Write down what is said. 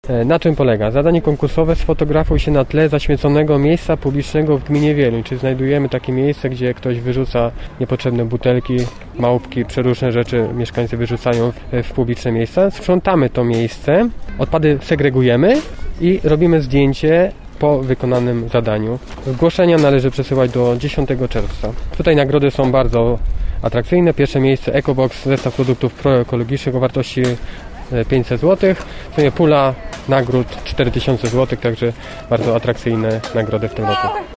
Na czym polega? Zadanie konkursowe: sfotografuj się na tle zaśmieconego miejsca publicznego w gminie Wieluń. Czyli znajdujemy takie miejsce, gdzie ktoś wyrzuca niepotrzebne butelki, małpki, przeróżne rzeczy mieszkańcy wyrzucają w publiczne miejsca. Sprzątamy to miejsce, odpady segregujemy i robimy zdjęcie po wykonanym zadaniu. Zgłoszenia należy przesyłać do 10 czerwca. Tutaj nagrody są bardzo atrakcyjne. Pierwsze miejsce EcoBox, zestaw produktów proekologicznych o wartości 500 zł. Pula nagród 4000 zł, także bardzo atrakcyjne nagrody w tym roku.